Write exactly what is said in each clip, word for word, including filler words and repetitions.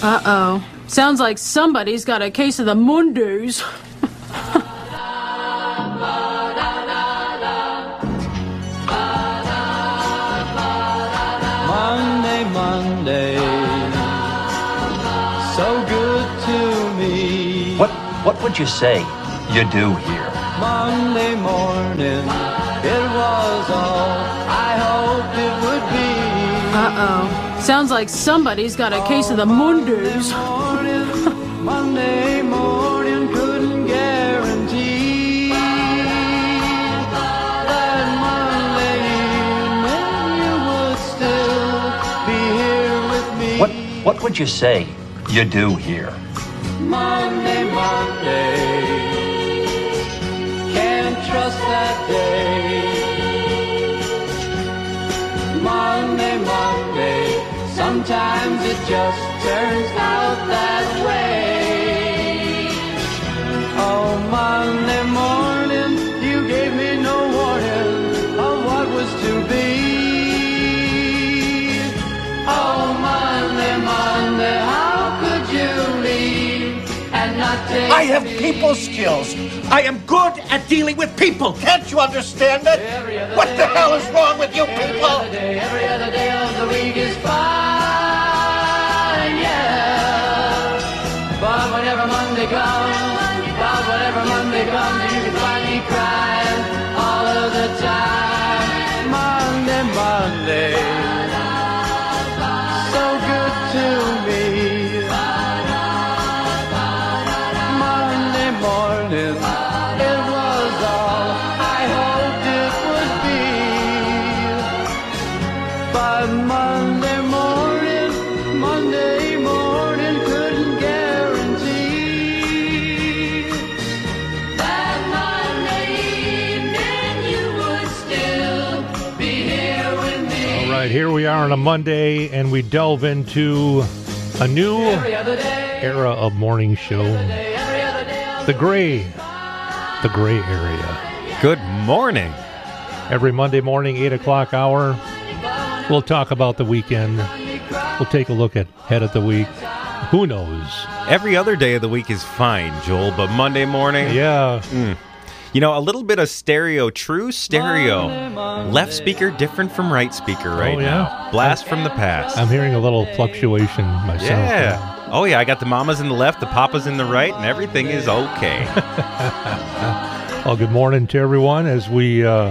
Uh-oh. Sounds like somebody's got a case of the Mondays. Monday, Monday, so good to me. What what would you say you do here? Monday morning, it was all I hoped it would be. Uh-oh. Sounds like somebody's got a case of the Mondays. Monday morning, Monday morning, couldn't guarantee that Monday evening you would still be here with me. What what would you say you do here? Monday, Monday, can't trust that day. Monday, Monday, sometimes it just turns out that way. Oh, Monday morning, you gave me no warning of what was to be. Oh, Monday, Monday, how could you leave and not take I have me? people skills. I am good at dealing with people. Can't you understand it? What the hell is wrong with you Every people? other day, every other day of the week is fine, yeah. But whenever Monday comes, but whenever Monday comes, you can find me crying all of the time. Monday, Monday, so good to me. Monday morning, it was all I hoped it would be. But Monday morning, Monday morning couldn't guarantee that Monday evening you would still be here with me. All right, here we are on a Monday, and we delve into a new Every other day, era of morning show, every other day of the gray, the gray area. Good morning. Every Monday morning, eight o'clock hour, we'll talk about the weekend. We'll take a look at head of the week. Who knows? Every other day of the week is fine, Joel, but Monday morning, Yeah, you know, a little bit of stereo, true stereo. Left speaker different from right speaker right Oh, yeah? now. Blast from the past. I'm hearing a little fluctuation myself. yeah. Oh, yeah, I got the mamas in the left, the papas in the right, and everything is okay. Well, good morning to everyone as we uh,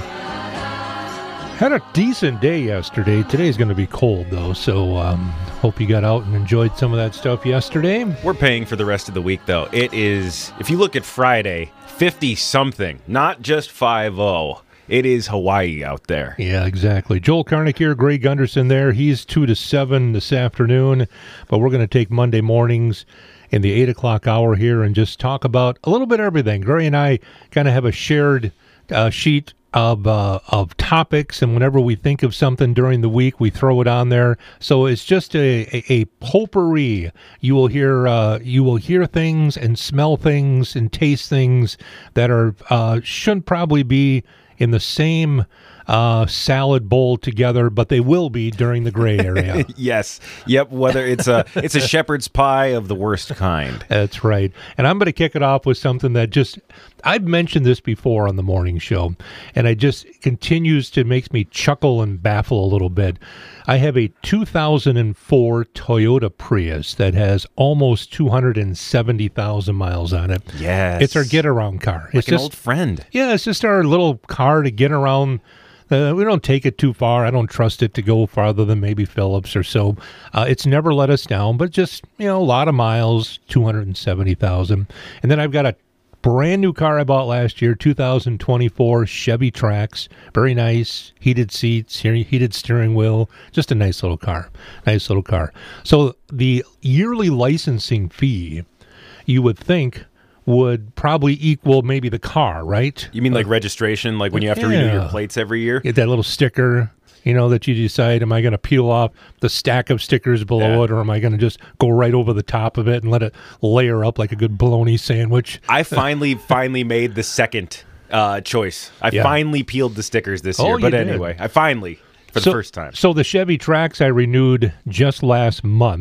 had a decent day yesterday. Today's going to be cold, though, so um, hope you got out and enjoyed some of that stuff yesterday. We're paying for the rest of the week, though. It is, if you look at Friday, fifty-something, not just five oh. It is Hawaii out there. Yeah, exactly. Joel Karnick here, Greg Gunderson there. He's two to seven this afternoon, but we're going to take Monday mornings in the eight o'clock hour here and just talk about a little bit of everything. Gray and I kind of have a shared uh, sheet of uh, of topics, and whenever we think of something during the week, we throw it on there. So it's just a, a, a potpourri. You will hear uh, you will hear things and smell things and taste things that are uh, shouldn't probably be in the same uh, salad bowl together, but they will be during the gray area. Yes. Yep. Whether it's a it's a shepherd's pie of the worst kind. That's right. And I'm going to kick it off with something that just, I've mentioned this before on the morning show, and it just continues to make me chuckle and baffle a little bit. I have a two thousand four Toyota Prius that has almost two hundred seventy thousand miles on it. Yes. It's our get-around car. Like it's an just, old friend. Yeah, it's just our little car to get around. Uh, we don't take it too far. I don't trust it to go farther than maybe Phillips or so. Uh, it's never let us down, but just, you know, a lot of miles, two hundred seventy thousand. And then I've got a brand new car I bought last year, two thousand twenty-four Chevy Trax. Very nice, heated seats, heated steering wheel. Just a nice little car. Nice little car. So the yearly licensing fee, you would think, would probably equal maybe the car, right? You mean like registration, like when you have to renew your Yeah. plates every year? Get that little sticker, you know, that you decide, am I going to peel off the stack of stickers below Yeah. it, or am I going to just go right over the top of it and let it layer up like a good bologna sandwich? I finally, finally made the second uh, choice. I Yeah. finally peeled the stickers this Oh, year. you But did. anyway, I finally, for the So- first time. So the Chevy Trax I renewed just last month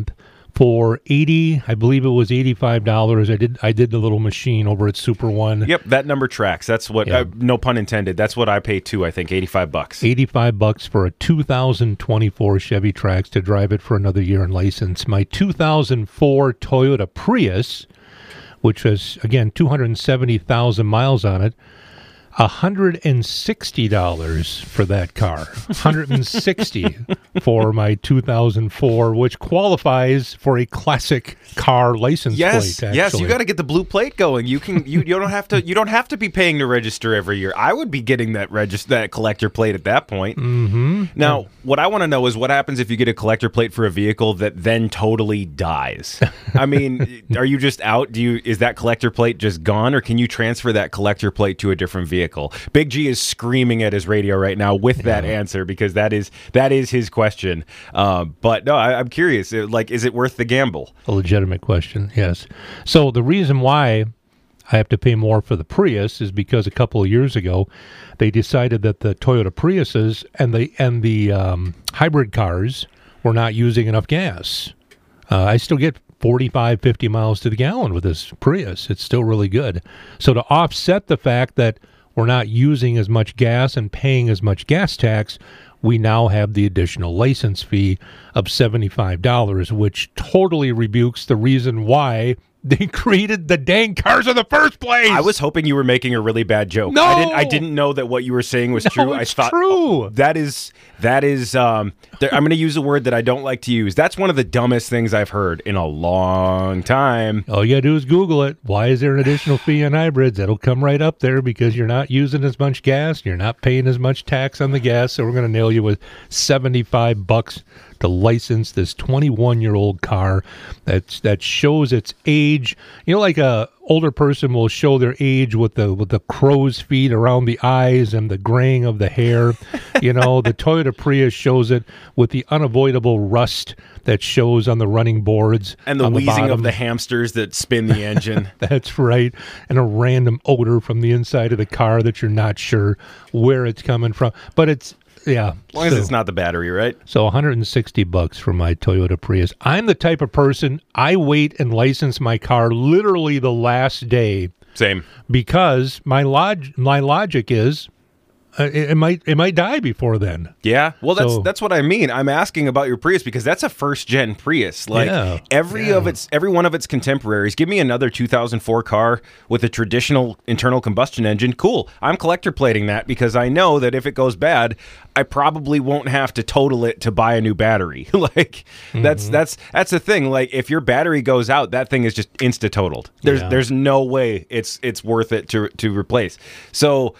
for eighty, I believe it was eighty-five dollars. I did I did the little machine over at Super One. Yep, that number tracks. That's what, Yeah. uh, no pun intended, that's what I pay too, I think, eighty-five bucks. eighty-five bucks for a two thousand twenty-four Chevy Trax to drive it for another year in license. My two thousand four Toyota Prius, which has, again, two hundred seventy thousand miles on it, one hundred sixty dollars for that car. one hundred sixty dollars for my two thousand four, which qualifies for a classic car license Yes, plate, yes, actually. you got to get the blue plate going. You can, you, you don't have to, you don't have to be paying to register every year. I would be getting that register, that collector plate at that point. Mm-hmm. Now, what I want to know is what happens if you get a collector plate for a vehicle that then totally dies. I mean, are you just out? Do you is that collector plate just gone, or can you transfer that collector plate to a different vehicle? Big G is screaming at his radio right now with that answer because that is that is his question. Uh, but no, I, I'm curious. uh, Like, is it worth the gamble? A legitimate question, yes. So the reason why I have to pay more for the Prius is because a couple of years ago they decided that the Toyota Priuses and the and the um, hybrid cars were not using enough gas. Uh, I still get forty-five, fifty miles to the gallon with this Prius. It's still really good. So to offset the fact that we're not using as much gas and paying as much gas tax, we now have the additional license fee of seventy-five dollars, which totally rebukes the reason why they created the dang cars in the first place. I was hoping you were making a really bad joke. No! I didn't. I didn't know that what you were saying was No, true. it's I thought true. oh, that is that is. Um, there, I'm going to use a word that I don't like to use. That's one of the dumbest things I've heard in a long time. All you gotta do is Google it. Why is there an additional fee on hybrids? That'll come right up there because you're not using as much gas. You're not paying as much tax on the gas. So we're going to nail you with seventy-five bucks to license this twenty-one-year-old car that's that shows its age. You know, like a older person will show their age with the with the crow's feet around the eyes and the graying of the hair. You know, the Toyota Prius shows it with the unavoidable rust that shows on the running boards And the on wheezing bottom. of the hamsters that spin the engine. That's right. And a random odor from the inside of the car that you're not sure where it's coming from. But it's, yeah. As long as so, it's not the battery, right? so one hundred sixty bucks for my Toyota Prius. I'm the type of person, I wait and license my car literally the last day Same. because my log- my logic is uh, it, it might it might die before then. Yeah, well, that's So- that's what I mean. I'm asking about your Prius because that's a first gen Prius. Like Yeah, every yeah. of its, every one of its contemporaries. Give me another two thousand four car with a traditional internal combustion engine. Cool. I'm collector plating that because I know that if it goes bad, I probably won't have to total it to buy a new battery. like that's Mm-hmm. that's that's the thing. Like if your battery goes out, that thing is just insta totaled. There's Yeah. there's no way it's it's worth it to to replace. So.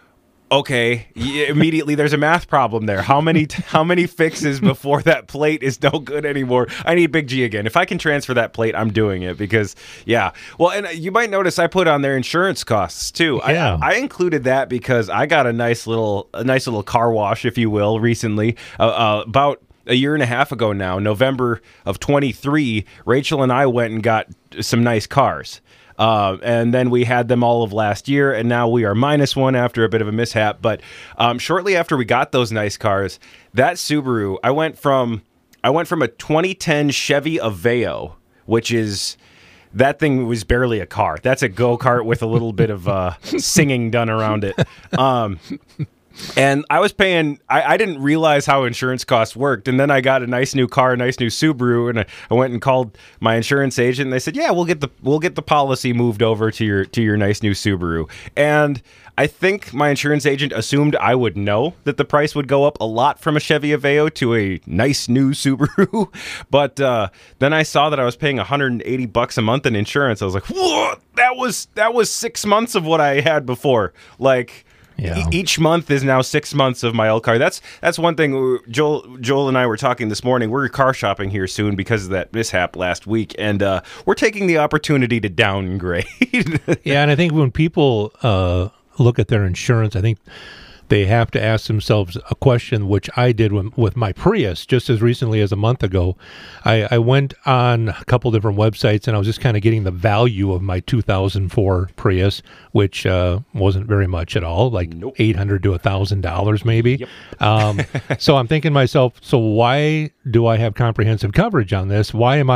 Okay, y- immediately there's a math problem there. How many t- how many fixes before that plate is no good anymore? I need Big G again. If I can transfer that plate, I'm doing it because yeah. Well, and you might notice I put on their insurance costs too. Yeah. I, I included that because I got a nice little a nice little car wash, if you will, recently. Uh, uh, about a year and a half ago now, November of twenty-three, Rachel and I went and got some nice cars. Uh, and then we had them all of last year, and now we are minus one after a bit of a mishap. But um, shortly after we got those nice cars, that Subaru, I went from I went from a twenty ten Chevy Aveo, which is that thing was barely a car. That's a go-kart with a little bit of uh, singing done around it. Um, And I was paying, I, I didn't realize how insurance costs worked. And then I got a nice new car, a nice new Subaru, and I, I went and called my insurance agent and they said, yeah, we'll get the, we'll get the policy moved over to your, to your nice new Subaru. And I think my insurance agent assumed I would know that the price would go up a lot from a Chevy Aveo to a nice new Subaru. But uh, then I saw that I was paying one hundred eighty bucks a month in insurance. I was like, whoa, that was, that was six months of what I had before. Like, Yeah. E- each month is now six months of my old car. That's that's one thing. Joel Joel and I were talking this morning. We're car shopping here soon because of that mishap last week, and uh, we're taking the opportunity to downgrade. Yeah, and I think when people uh, look at their insurance, I think they have to ask themselves a question, which I did with, with my Prius just as recently as a month ago. I, I went on a couple different websites, and I was just kind of getting the value of my two thousand four Prius, which uh, wasn't very much at all, like Nope. eight hundred to one thousand dollars maybe. Yep. Um, so I'm thinking to myself, so why do I have comprehensive coverage on this? Why am I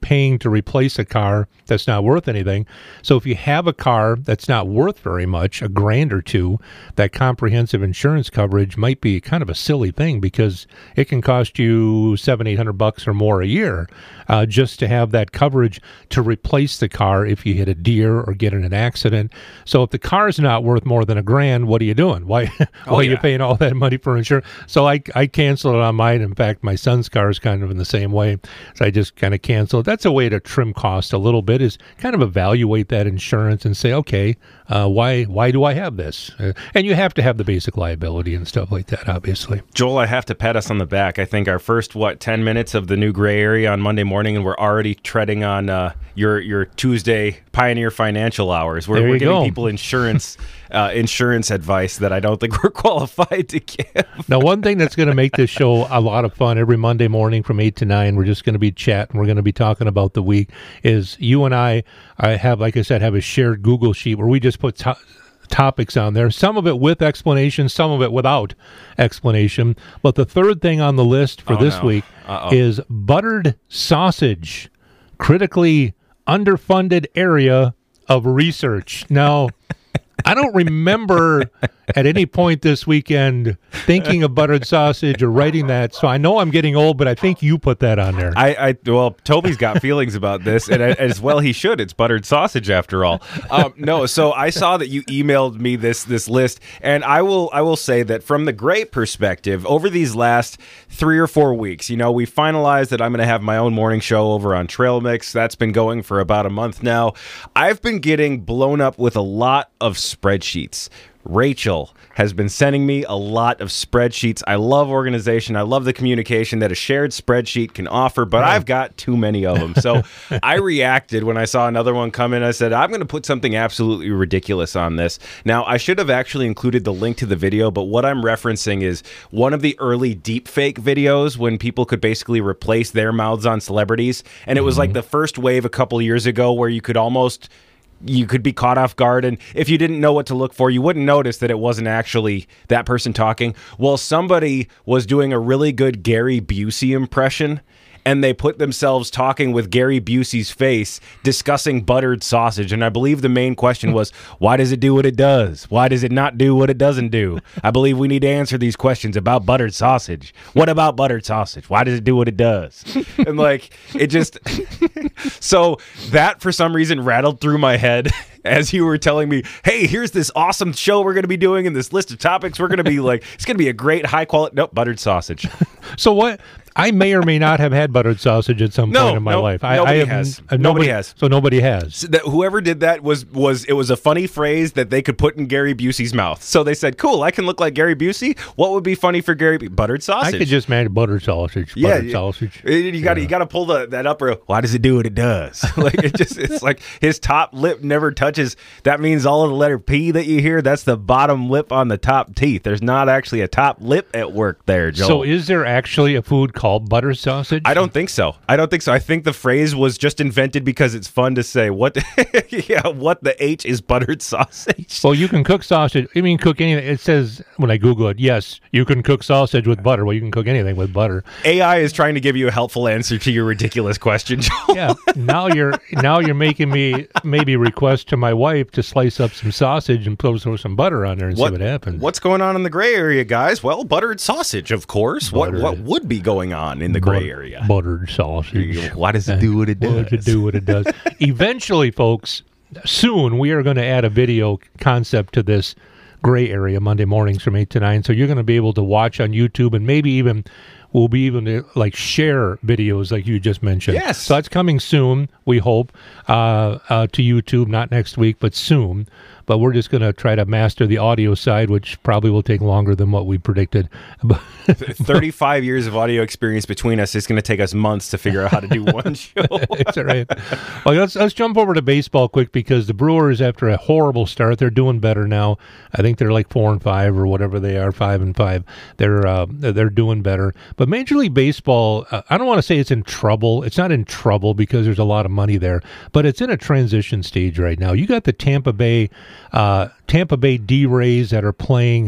paying to replace a car that's not worth anything. So if you have a car that's not worth very much, a grand or two, that comprehensive insurance coverage might be kind of a silly thing because it can cost you seven, eight hundred bucks or more a year uh, just to have that coverage to replace the car if you hit a deer or get in an accident. So if the car's not worth more than a grand, what are you doing? Why, why Oh, are yeah. you paying all that money for insurance? So I, I canceled it on mine. In fact, my son's car is kind of in the same way. So I just kind of canceled. That's a way to trim cost a little bit, is kind of evaluate that insurance and say, okay, uh, why why do I have this? Uh, and you have to have the basic liability and stuff like that, obviously. Joel, I have to pat us on the back. I think our first, what, ten minutes of the new gray area on Monday morning, and we're already treading on uh, your your Tuesday Pioneer Financial Hours. We're, There we're you giving go. people insurance uh, insurance advice that I don't think we're qualified to give. Now, one thing that's going to make this show a lot of fun every Monday morning from eight to nine, we're just going to be chatting. We're going to be talking about the week, is you and I, I have, like I said, have a shared Google sheet where we just put to- topics on there, some of it with explanation, some of it without explanation. But the third thing on the list for Oh, this no. week Uh-oh. is buttered sausage, critically underfunded area of research. Now, I don't remember at any point this weekend thinking of buttered sausage or writing that, so I know I'm getting old, but I think you put that on there. I, I well, Toby's got feelings about this, and as well he should. It's buttered sausage after all. Um, no, so I saw that you emailed me this this list, and I will I will say that from the great perspective, over these last three or four weeks, you know, we finalized that I'm going to have my own morning show over on Trail Mix. That's been going for about a month now. I've been getting blown up with a lot of spreadsheets. Rachel has been sending me a lot of spreadsheets. I love organization. I love the communication that a shared spreadsheet can offer, but I've got too many of them. So I reacted when I saw another one come in. I said, I'm going to put something absolutely ridiculous on this. Now, I should have actually included the link to the video, but what I'm referencing is one of the early deepfake videos when people could basically replace their mouths on celebrities. And it was like the first wave a couple years ago where you could almost... you could be caught off guard, and if you didn't know what to look for, you wouldn't notice that it wasn't actually that person talking. Well, somebody was doing a really good Gary Busey impression, and they put themselves talking with Gary Busey's face, discussing buttered sausage. And I believe the main question was, why does it do what it does? Why does it not do what it doesn't do? I believe we need to answer these questions about buttered sausage. What about buttered sausage? Why does it do what it does? And like, it just... So that, for some reason, rattled through my head as you were telling me, hey, here's this awesome show we're going to be doing and this list of topics we're going to be like, it's going to be a great high quality, nope, buttered sausage. So what? I may or may not have had buttered sausage at some No, point in my no, life. I, nobody I have, has. uh, Nobody has. So nobody has. So that whoever did that was was it was a funny phrase that they could put in Gary Busey's mouth. So they said, "Cool, I can look like Gary Busey. What would be funny for Gary? Bu- Buttered sausage." I could just make buttered sausage. yeah, Buttered you- sausage. You got to you got to pull the, that up. Or, why does it do what it does? Like it just it's like his top lip never touches. That means all of the letter P that you hear, that's the bottom lip on the top teeth. There's not actually a top lip at work there, Joel. So is there actually a food called butter sausage? I don't think so. I don't think so. I think the phrase was just invented because it's fun to say. What? yeah, what the H is buttered sausage? Well, you can cook sausage. I mean, cook anything. It says when I Google it, yes, you can cook sausage with butter. Well, you can cook anything with butter. A I is trying to give you a helpful answer to your ridiculous question, Joel. Yeah. Now you're now you're making me maybe request to my wife to slice up some sausage and throw throw some butter on there and see what happens. What's going on in the gray area, guys? Well, buttered sausage, of course. Buttered. What what would be going on in the gray But- area? Buttered sausage. Why does it do what it Why does? does it do what it does? Eventually, folks, soon we are going to add a video concept to this gray area Monday mornings from eight to nine. So you're going to be able to watch on YouTube, and maybe even we'll be even to, like share videos like you just mentioned. Yes. So that's coming soon, we hope, uh, uh, to YouTube, not next week, but soon. But we're just going to try to master the audio side, which probably will take longer than what we predicted. thirty-five years of audio experience between us. It's going to take us months to figure out how to do one show. It's all right. Well, let's let's jump over to baseball quick, because the Brewers, after a horrible start, they're doing better now. I think they're like four and five or whatever they are, five and five. They're uh, they're doing better. But Major League Baseball, uh, I don't want to say it's in trouble. It's not in trouble because there's a lot of money there, but it's in a transition stage right now. You got the Tampa Bay uh, Tampa Bay D-Rays that are playing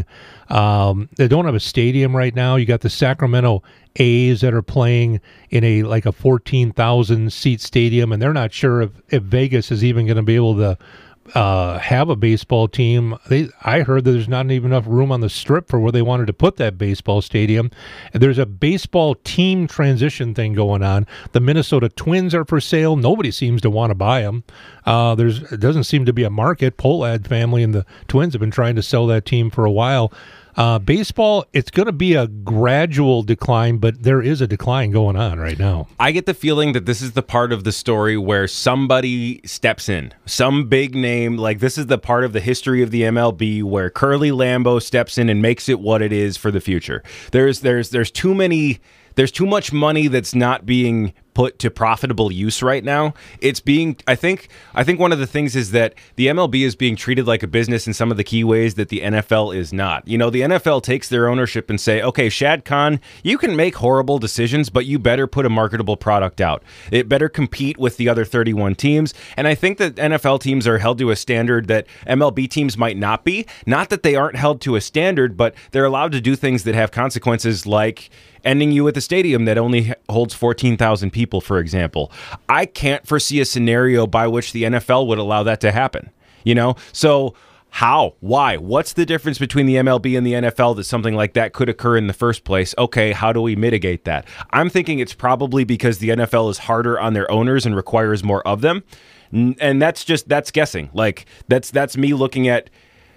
Um, they don't have a stadium right now. You got the Sacramento A's that are playing in a like a fourteen thousand seat stadium, and they're not sure if, if Vegas is even going to be able to uh, have a baseball team. They, I heard that there's not even enough room on the Strip for where they wanted to put that baseball stadium. And there's a baseball team transition thing going on. The Minnesota Twins are for sale. Nobody seems to want to buy them. Uh, there's it doesn't seem to be a market. Polad family and the Twins have been trying to sell that team for a while. Uh, baseball, it's going to be a gradual decline, but there is a decline going on right now. I get the feeling that this is the part of the story where somebody steps in. Some big name, like this is the part of the history of the M L B where Curly Lambeau steps in and makes it what it is for the future. There's there's there's too many there's too much money that's not being put to profitable use right now. It's being, I think, I think one of the things is that the M L B is being treated like a business in some of the key ways that the N F L is not. You know, the N F L takes their ownership and say, okay, Shad Khan, you can make horrible decisions, but you better put a marketable product out. It better compete with the other thirty-one teams. And I think that N F L teams are held to a standard that M L B teams might not be. Not that they aren't held to a standard, but they're allowed to do things that have consequences like ending you at the stadium that only holds fourteen thousand people, for example. I can't foresee a scenario by which the N F L would allow that to happen. You know, so how? Why? What's the difference between the M L B and the N F L that something like that could occur in the first place? Okay, how do we mitigate that? I'm thinking it's probably because the N F L is harder on their owners and requires more of them. And that's just, that's guessing. Like, that's that's me looking at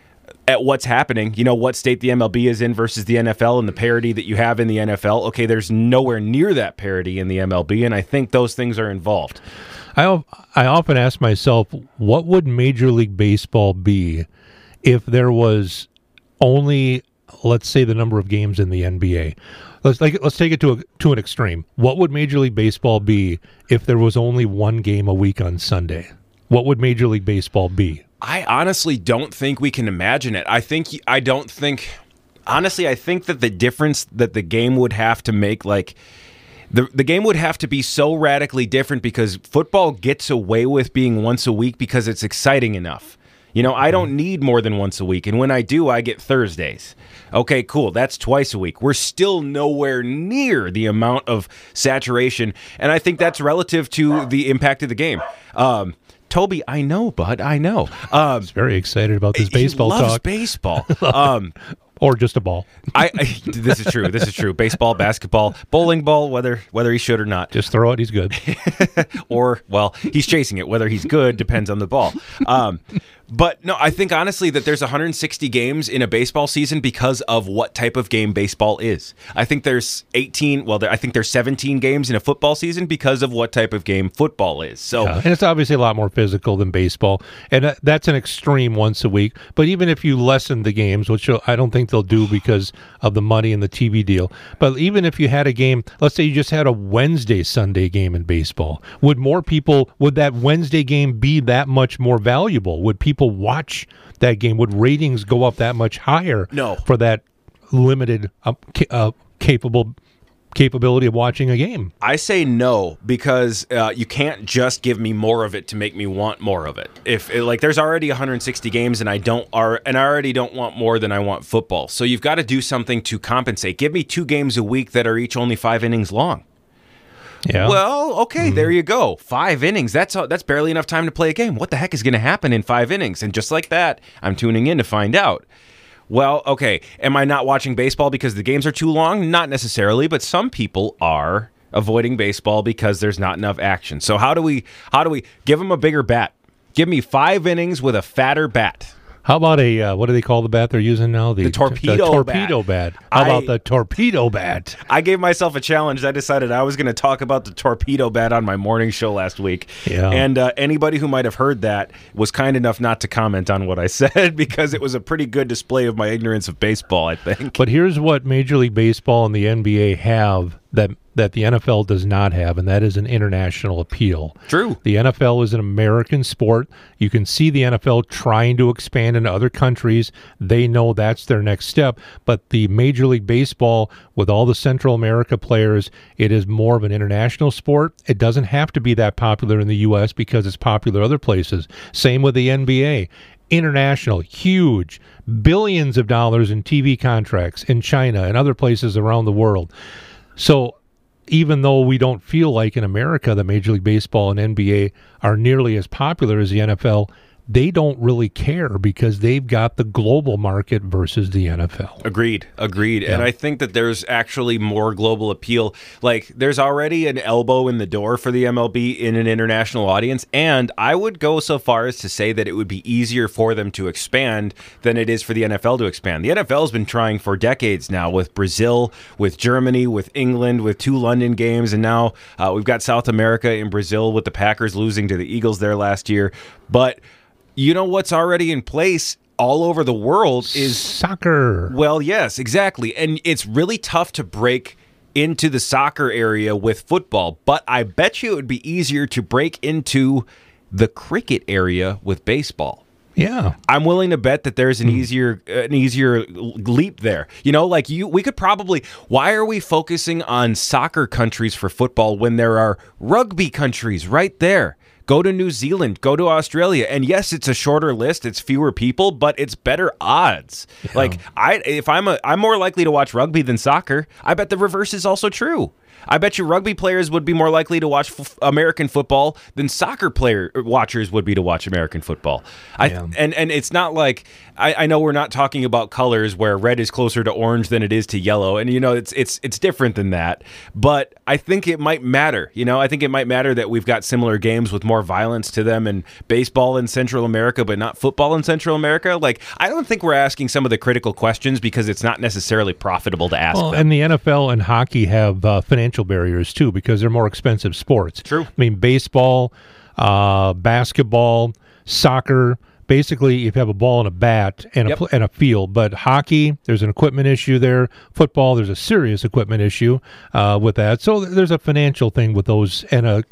at what's happening, you know, what state the M L B is in versus the N F L and the parity that you have in the N F L. Okay, there's nowhere near that parity in the M L B, and I think those things are involved. I I often ask myself, what would Major League Baseball be if there was only, let's say, the number of games in the N B A? Let's like let's take it to a, to an extreme. What would Major League Baseball be if there was only one game a week on Sunday? What would Major League Baseball be? I honestly don't think we can imagine it. I think I don't think honestly I think that the difference that the game would have to make, like the the game would have to be so radically different because football gets away with being once a week because it's exciting enough. You know, I don't need more than once a week, and when I do, I get Thursdays. Okay, cool. That's twice a week. We're still nowhere near the amount of saturation, and I think that's relative to the impact of the game. Um Toby, I know, bud. I know. Um, He's very excited about this baseball he loves talk. baseball. Um, or just a ball. I, I this is true. This is true. Baseball, basketball, bowling ball, whether whether he should or not. Just throw it. He's good. Or, well, he's chasing it. Whether he's good depends on the ball. Um, but no, I think honestly that there's one hundred sixty games in a baseball season because of what type of game baseball is. I think there's eighteen. Well, there, I think there's seventeen games in a football season because of what type of game football is. So, yeah, and it's obviously a lot more physical than baseball, and uh, that's an extreme once a week. But even if you lessen the games, which I don't think they'll do because of the money and the T V deal, but even if you had a game, let's say you just had a Wednesday Sunday game in baseball, would more people? Would that Wednesday game be that much more valuable? Would people watch that game? Would ratings go up that much higher? No. For that limited uh, ca- uh, capable capability of watching a game? I say no because uh, you can't just give me more of it to make me want more of it. If it, like there's already one hundred sixty games and I don't are and I already don't want more than I want football. So you've got to do something to compensate. Give me two games a week that are each only five innings long. Yeah. Well, okay, mm-hmm. There you go. Five innings. That's that's barely enough time to play a game. What the heck is going to happen in five innings? And just like that, I'm tuning in to find out. Well, okay, am I not watching baseball because the games are too long? Not necessarily, but some people are avoiding baseball because there's not enough action. So how do we how do we give them a bigger bat? Give me five innings with a fatter bat. How about a, uh, what do they call the bat they're using now? The, the torpedo, the torpedo bat. bat. How I, about the torpedo bat? I gave myself a challenge. I decided I was going to talk about the torpedo bat on my morning show last week. Yeah. And uh, anybody who might have heard that was kind enough not to comment on what I said because it was a pretty good display of my ignorance of baseball, I think. But here's what Major League Baseball and the N B A have that that the N F L does not have, and that is an international appeal. True. The N F L is an American sport. You can see the N F L trying to expand into other countries. They know that's their next step. But the Major League Baseball, with all the Central America players, it is more of an international sport. It doesn't have to be that popular in the U S because it's popular other places. Same with the N B A. international, huge, billions of dollars in T V contracts in China and other places around the world. So even though we don't feel like in America that Major League Baseball and N B A are nearly as popular as the N F L, they don't really care because they've got the global market versus the N F L. Agreed, agreed. Yeah. And I think that there's actually more global appeal. Like, there's already an elbow in the door for the M L B in an international audience, and I would go so far as to say that it would be easier for them to expand than it is for the N F L to expand. The N F L has been trying for decades now with Brazil, with Germany, with England, with two London games, and now uh, we've got South America in Brazil with the Packers losing to the Eagles there last year. But you know what's already in place all over the world is soccer. Well, yes, exactly. And it's really tough to break into the soccer area with football, but I bet you it would be easier to break into the cricket area with baseball. Yeah. I'm willing to bet that there's an easier an easier leap there. You know, like you we could probably why are we focusing on soccer countries for football when there are rugby countries right there? Go to New Zealand, go to Australia, and yes, it's a shorter list, it's fewer people, but it's better odds. Yeah. Like I, if I'm a, I'm more likely to watch rugby than soccer. I bet the reverse is also true. I bet you rugby players would be more likely to watch f- American football than soccer player watchers would be to watch American football. I Yeah. and and it's not like I, I know we're not talking about colors where red is closer to orange than it is to yellow, and you know it's it's it's different than that. But I think it might matter. You know, I think it might matter that we've got similar games with more violence to them, and baseball in Central America, but not football in Central America. Like I don't think we're asking some of the critical questions because it's not necessarily profitable to ask Well, them. and the N F L and hockey have uh, financial barriers too because they're more expensive sports. True. I mean, baseball, uh, basketball, soccer. Basically, if you have a ball and a bat and a, Yep. pl- and a field, but hockey, there's an equipment issue there. Football, there's a serious equipment issue uh, with that. So there's a financial thing with those. And a,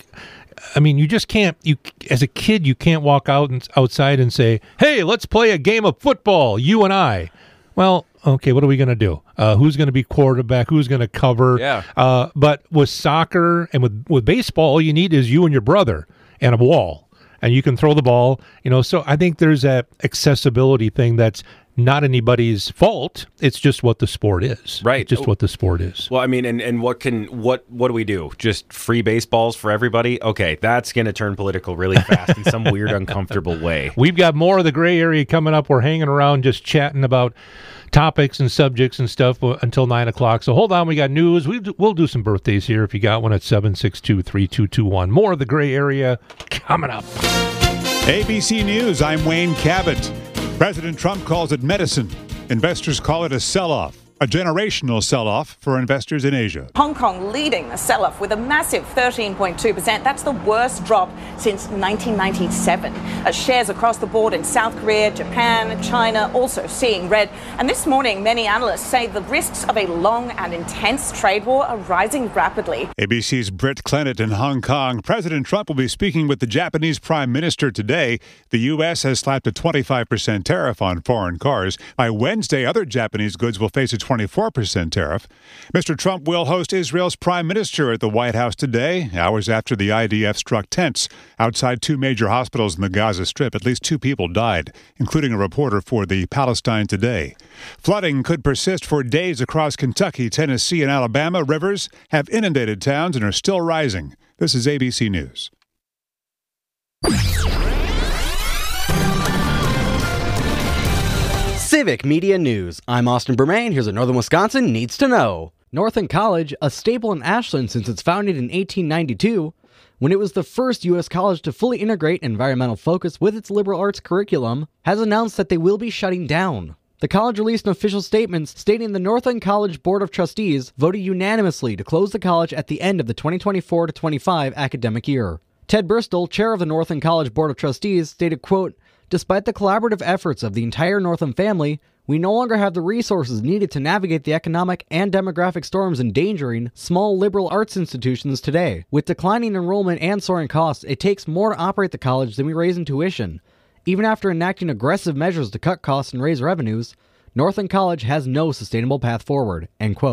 I mean, you just can't. You as a kid, you can't walk out and outside and say, "Hey, let's play a game of football, you and I." Well, okay, what are we going to do? Uh, who's going to be quarterback? Who's going to cover? Yeah. Uh, but with soccer and with, with baseball, all you need is you and your brother and a wall. And you can throw the ball, you know. So I think there's that accessibility thing that's not anybody's fault. It's just what the sport is. Right. It's just what the sport is. Well, I mean, and, and what can what what do we do? Just free baseballs for everybody? Okay, that's going to turn political really fast in some weird, uncomfortable way. We've got more of the gray area coming up. We're hanging around just chatting about topics and subjects and stuff until nine o'clock. So hold on, we got news. We, we'll do some birthdays here if you got one at seven six two, three two two one. More of the gray area coming up. A B C News, I'm Wayne Cabot. President Trump calls it medicine. Investors call it a sell-off. A generational sell-off for investors in Asia. Hong Kong leading the sell-off with a massive thirteen point two percent. That's the worst drop since nineteen ninety-seven. As shares across the board in South Korea, Japan, China also seeing red. And this morning, many analysts say the risks of a long and intense trade war are rising rapidly. A B C's Britt Clennett in Hong Kong. President Trump will be speaking with the Japanese Prime Minister today. The U S has slapped a twenty-five percent tariff on foreign cars. By Wednesday, other Japanese goods will face a twenty-four percent tariff. Mister Trump will host Israel's prime minister at the White House today, hours after the I D F struck tents outside two major hospitals in the Gaza Strip. At least two people died, including a reporter for the Palestine Today. Flooding could persist for days across Kentucky, Tennessee, and Alabama. Rivers have inundated towns and are still rising. This is A B C News. Civic Media News. I'm Austin Bermain. Here's what Northern Wisconsin needs to know. Northern College, a staple in Ashland since its founding in eighteen ninety-two, when it was the first U S college to fully integrate environmental focus with its liberal arts curriculum, has announced that they will be shutting down. The college released an official statement stating the Northern College Board of Trustees voted unanimously to close the college at the end of the twenty twenty-four to twenty-five academic year. Ted Bristol, chair of the Northern College Board of Trustees, stated, quote, "Despite the collaborative efforts of the entire Northern family, we no longer have the resources needed to navigate the economic and demographic storms endangering small liberal arts institutions today. With declining enrollment and soaring costs, it takes more to operate the college than we raise in tuition. Even after enacting aggressive measures to cut costs and raise revenues, Northern College has no sustainable path forward," end quote.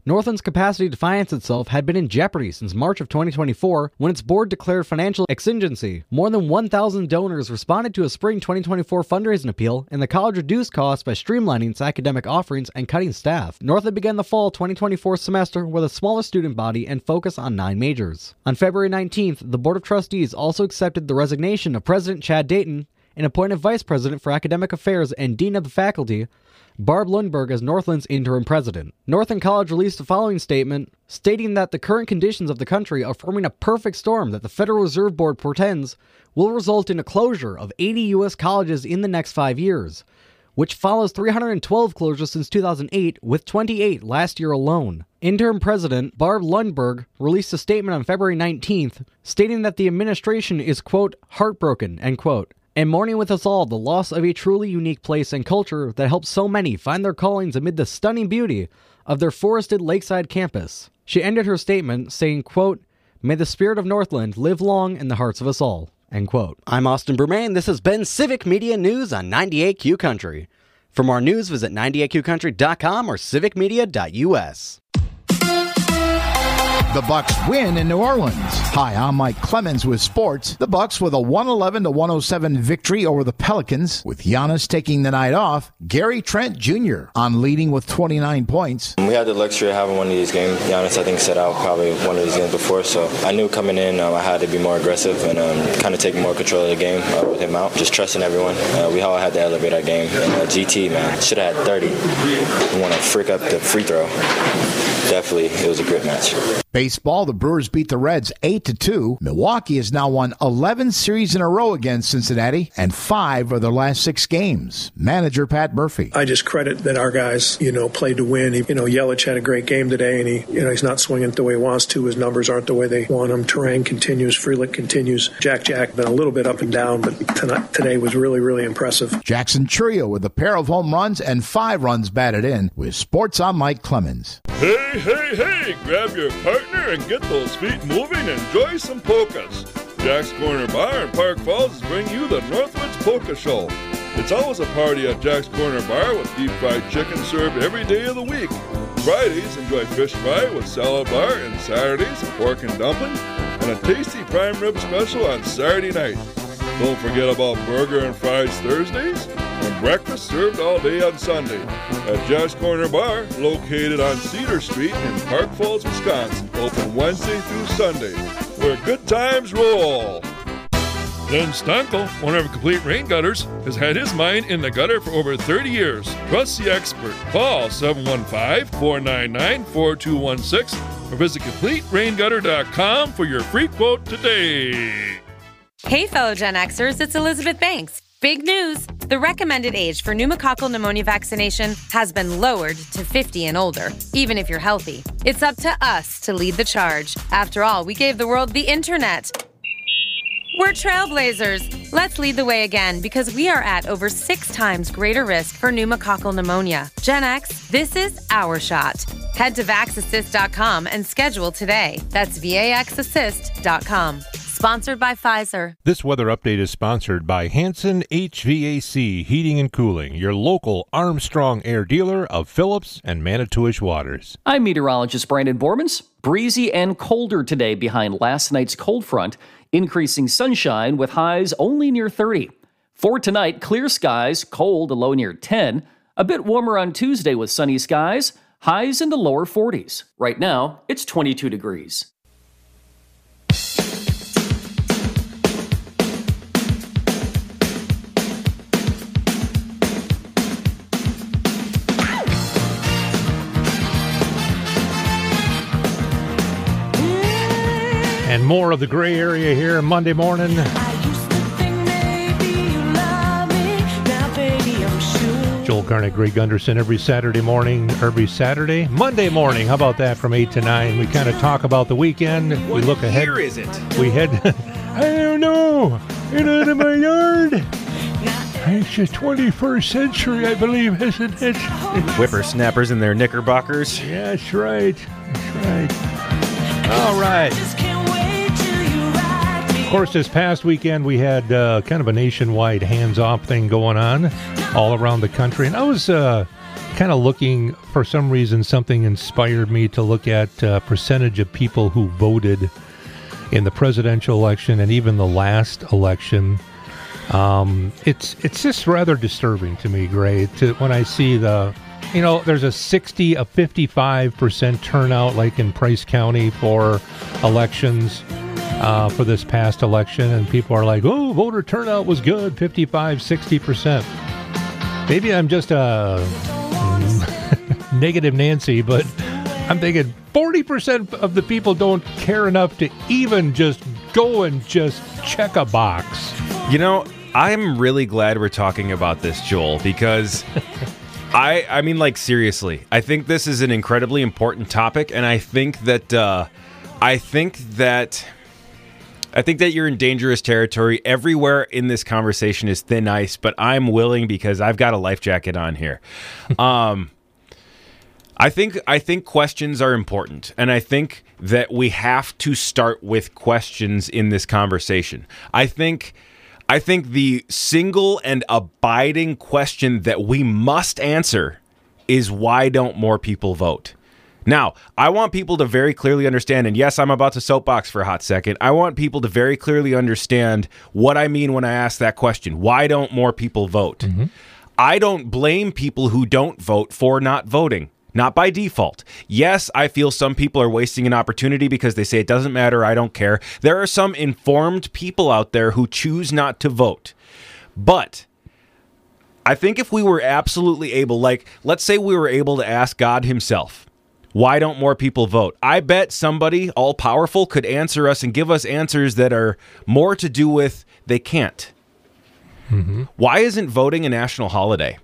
Northland's capacity to finance itself had been in jeopardy since March of twenty twenty-four, when its board declared financial exigency. More than one thousand donors responded to a spring twenty twenty-four fundraising appeal, and the college reduced costs by streamlining its academic offerings and cutting staff. Northland began the fall twenty twenty-four semester with a smaller student body and focus on nine majors. On February nineteenth, the Board of Trustees also accepted the resignation of President Chad Dayton and appointed Vice President for Academic Affairs and Dean of the Faculty, Barb Lundberg, as Northland's interim president. Northland College released the following statement, stating that the current conditions of the country are forming a perfect storm that the Federal Reserve Board portends will result in a closure of eighty U S colleges in the next five years, which follows three hundred twelve closures since two thousand eight, with twenty-eight last year alone. Interim President Barb Lundberg released a statement on February nineteenth, stating that the administration is, quote, heartbroken, end quote, and mourning with us all the loss of a truly unique place and culture that helps so many find their callings amid the stunning beauty of their forested lakeside campus. She ended her statement saying, quote, may the spirit of Northland live long in the hearts of us all, end quote. I'm Austin Bermain. This has been Civic Media News on ninety-eight Q Country. For more news, visit ninety-eight q country dot com or civic media dot u s. The Bucks win in New Orleans. Hi, I'm Mike Clemens with sports. The Bucks with a one eleven to one oh seven victory over the Pelicans, with Giannis taking the night off. Gary Trent Junior on leading with twenty-nine points. We had the luxury of having one of these games. Giannis, I think, set out probably one of these games before, so I knew coming in um, I had to be more aggressive and um, kind of take more control of the game uh, with him out. Just trusting everyone. Uh, we all had to elevate our game. And uh, G T, man, should have had thirty. We want to frick up the free throw. Definitely, it was a great match. Baseball, the Brewers beat the Reds eight to two. Milwaukee has now won eleven series in a row against Cincinnati and five of their last six games. Manager Pat Murphy. I just credit that our guys, you know, played to win. You know, Yelich had a great game today, and he, you know, he's not swinging it the way he wants to. His numbers aren't the way they want them. Terang continues. Frelick continues. Jack Jack been a little bit up and down, but tonight, today was really, really impressive. Jackson Churio with a pair of home runs and five runs batted in. With sports, I'm Mike Clemens. Hey, hey, hey, grab your partner and get those feet moving and enjoy some polkas. Jack's Corner Bar in Park Falls is bringing you the Northwoods Polka Show. It's always a party at Jack's Corner Bar with deep fried chicken served every day of the week. Fridays, enjoy fish fry with salad bar, and Saturdays, pork and dumpling, and a tasty prime rib special on Saturday night. Don't forget about burger and fries Thursdays, and breakfast served all day on Sunday at Jack's Corner Bar, located on Cedar Street in Park Falls, Wisconsin, open Wednesday through Sunday, where good times roll. Glenn Stankel, owner of Complete Rain Gutters, has had his mind in the gutter for over thirty years. Trust the expert. Call seven one five, four nine nine, four two one six or visit complete rain gutter dot com for your free quote today. Hey, fellow Gen Xers, it's Elizabeth Banks. Big news! The recommended age for pneumococcal pneumonia vaccination has been lowered to fifty and older, even if you're healthy. It's up to us to lead the charge. After all, we gave the world the internet. We're trailblazers. Let's lead the way again, because we are at over six times greater risk for pneumococcal pneumonia. Gen X, this is our shot. Head to vax assist dot com and schedule today. That's V A X assist dot com. Sponsored by Pfizer. This weather update is sponsored by Hanson H V A C Heating and Cooling, your local Armstrong Air dealer of Phillips and Manitowish Waters. I'm meteorologist Brandon Bormans. Breezy and colder today behind last night's cold front, increasing sunshine with highs only near thirty. For tonight, clear skies, cold, a low near ten. A bit warmer on Tuesday with sunny skies, highs in the lower forties. Right now, it's twenty-two degrees. And more of the gray area here Monday morning. Joel Garnett, Greg Gunderson, every Saturday morning, every Saturday, Monday morning. How about that, from eight to nine? We kind of talk about the weekend. What we look ahead. year is it? We head, I don't know, in out of my yard. It's the twenty-first century, I believe, isn't it? Whippersnappers in their knickerbockers. Yeah, that's right. That's right. All right. Of course, this past weekend we had uh, kind of a nationwide hands-off thing going on all around the country. And I was uh, kind of looking, for some reason, something inspired me to look at uh, percentage of people who voted in the presidential election and even the last election. Um, it's it's just rather disturbing to me, Gray, to, when I see the, you know, there's a sixty, a fifty-five percent turnout like in Price County for elections uh, for this past election, and people are like, oh, voter turnout was good, fifty-five, sixty percent. Maybe I'm just a mm, negative Nancy, but I'm thinking forty percent of the people don't care enough to even just go and just check a box. You know, I'm really glad we're talking about this, Joel, because I I mean, like, seriously, I think this is an incredibly important topic, and I think that uh, I think that I think that you're in dangerous territory. Everywhere in this conversation is thin ice, but I'm willing because I've got a life jacket on here. Um I think I think questions are important, and I think that we have to start with questions in this conversation. I think I think the single and abiding question that we must answer is, why don't more people vote? Now, I want people to very clearly understand, and yes, I'm about to soapbox for a hot second. I want people to very clearly understand what I mean when I ask that question. Why don't more people vote? Mm-hmm. I don't blame people who don't vote for not voting. Not by default. Yes, I feel some people are wasting an opportunity because they say it doesn't matter, I don't care. There are some informed people out there who choose not to vote. But I think if we were absolutely able, like, let's say we were able to ask God himself, why don't more people vote? I bet somebody all-powerful could answer us and give us answers that are more to do with they can't. Mm-hmm. Why isn't voting a national holiday?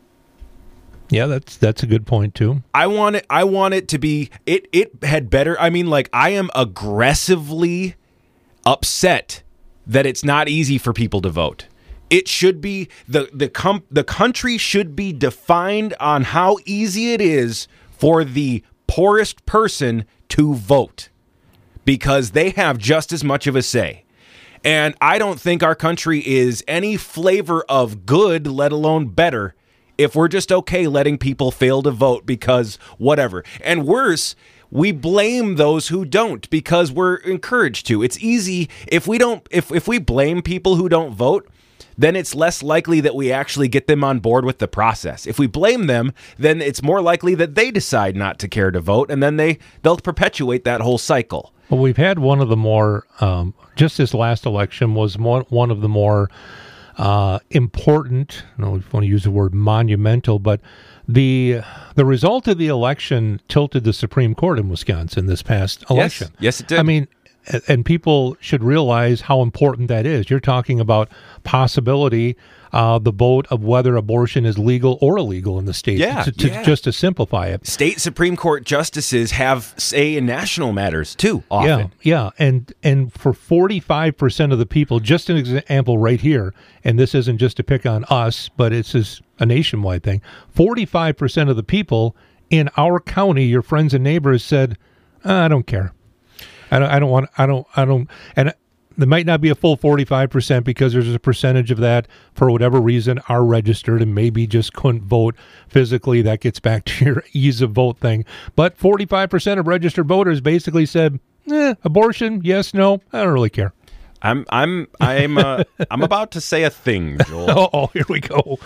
Yeah, that's that's a good point too. I want it I want it to be it it had better I mean like I am aggressively upset that it's not easy for people to vote. It should be the the com- the country should be defined on how easy it is for the poorest person to vote, because they have just as much of a say. And I don't think our country is any flavor of good, let alone better, if we're just okay letting people fail to vote because whatever. And worse, we blame those who don't because we're encouraged to. It's easy if we don't if if we blame people who don't vote, then it's less likely that we actually get them on board with the process. If we blame them, then it's more likely that they decide not to care to vote, and then they they'll perpetuate that whole cycle. Well, we've had one of the more um, just this last election was more, one of the more Uh, important, I don't know if you want to use the word monumental, but the the result of the election tilted the Supreme Court in Wisconsin this past election. Yes, yes it did. I mean, and people should realize how important that is. You're talking about possibility, uh, the vote of whether abortion is legal or illegal in the state. Yeah, to, to, yeah. Just to simplify it. State Supreme Court justices have say in national matters too, often. Yeah, yeah. And, and for forty-five percent of the people, just an example right here, and this isn't just to pick on us, but it's just a nationwide thing, forty-five percent of the people in our county, your friends and neighbors, said, I don't care. I don't, I don't want, I don't, I don't, and there might not be a full forty-five percent because there's a percentage of that, for whatever reason, are registered and maybe just couldn't vote physically. That gets back to your ease of vote thing. But forty-five percent of registered voters basically said, eh, abortion, yes, no, I don't really care. I'm, I'm, I'm, uh, I'm about to say a thing, Joel. Oh, here we go.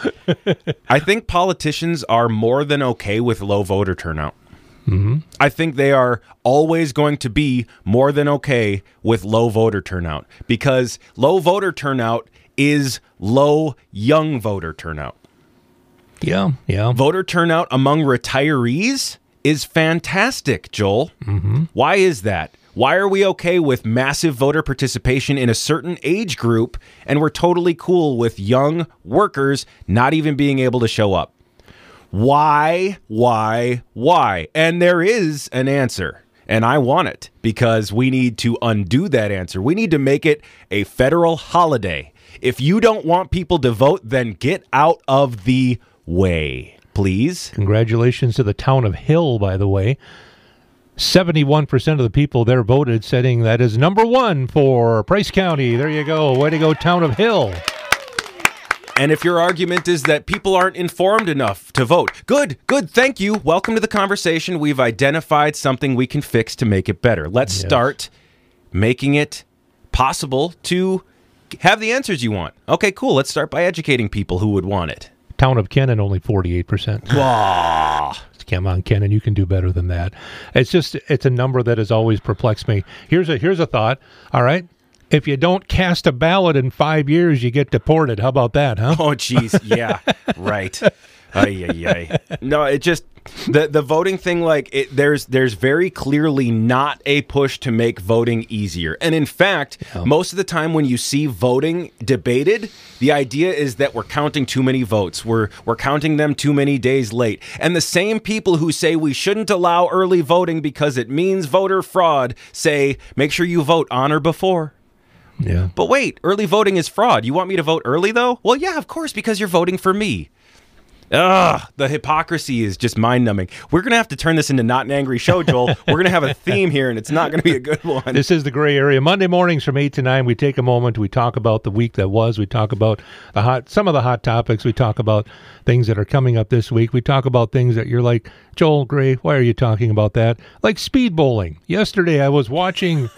I think politicians are more than okay with low voter turnout. Mm-hmm. I think they are always going to be more than okay with low voter turnout, because low voter turnout is low young voter turnout. Yeah, yeah. Voter turnout among retirees is fantastic, Joel. Mm-hmm. Why is that? Why are we okay with massive voter participation in a certain age group, and we're totally cool with young workers not even being able to show up? Why, why, why? And there is an answer, and I want it, because we need to undo that answer. We need to make it a federal holiday. If you don't want people to vote, then get out of the way, please. Congratulations to the town of Hill, by the way. seventy-one percent of the people there voted, setting that as number one for Price County. There you go. Way to go, town of Hill. And if your argument is that people aren't informed enough to vote, good, good, thank you. Welcome to the conversation. We've identified something we can fix to make it better. Let's Yes. start making it possible to have the answers you want. Okay, cool. Let's start by educating people who would want it. Town of Kennon, only forty-eight percent. Wow. Come on, Kennon, you can do better than that. It's just, it's a number that has always perplexed me. Here's a here's a thought. All right. If you don't cast a ballot in five years, you get deported. How about that, huh? Oh, geez. Yeah. Right. Ay, ay, ay. No, it just the the voting thing. Like it, there's there's very clearly not a push to make voting easier. And in fact, Yeah. most of the time when you see voting debated, the idea is that we're counting too many votes. We're we're counting them too many days late. And the same people who say we shouldn't allow early voting because it means voter fraud say make sure you vote on or before. Yeah. But wait, early voting is fraud. You want me to vote early, though? Well, yeah, of course, because you're voting for me. Ugh, the hypocrisy is just mind-numbing. We're going to have to turn this into Not an Angry Show, Joel. We're going to have a theme here, and it's not going to be a good one. This is the Gray Area. Monday mornings from eight to nine, we take a moment. We talk about the week that was. We talk about the hot, some of the hot topics. We talk about things that are coming up this week. We talk about things that you're like, Joel, Gray, why are you talking about that? Like speed bowling. Yesterday, I was watching...